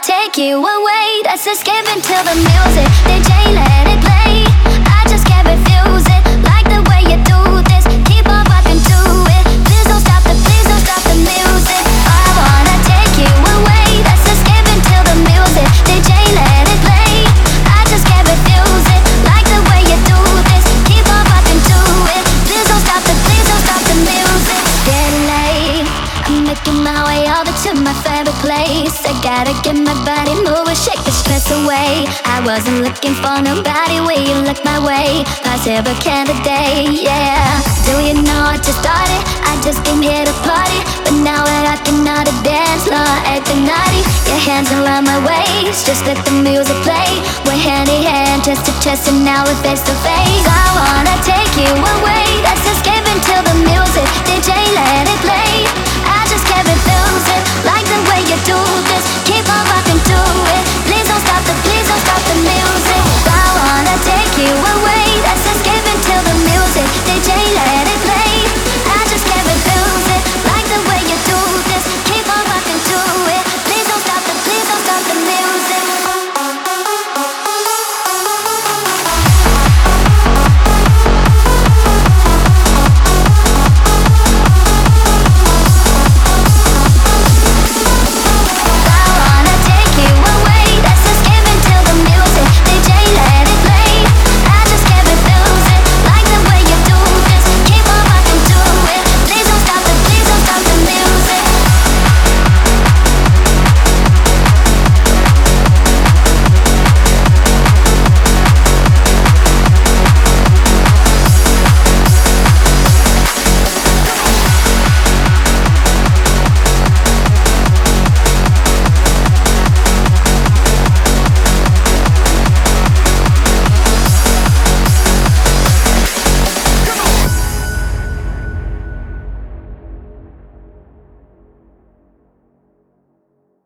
take you away. Let's escape into the music. DJ, let it play. I just can't refuse it. Like the way you do this. Keep on rocking to it. Please don't stop the music. I wanna take you away. Let's escape into the music. DJ, let it play. I just can't refuse it. Like the way you do this. Keep on rocking to it. Please don't stop the music. Getting late. I'm making my way over to my favorite place. I gotta get my body moving, shake the stress away. I wasn't looking for nobody, will you look my way? Possible candidate, yeah. Do you know I just started? I just came here to party, but now we're rocking on the dance floor, acting naughty. Your hands around my waist, just let the music play. We're hand in hand, chest to chest, and now we're face to face.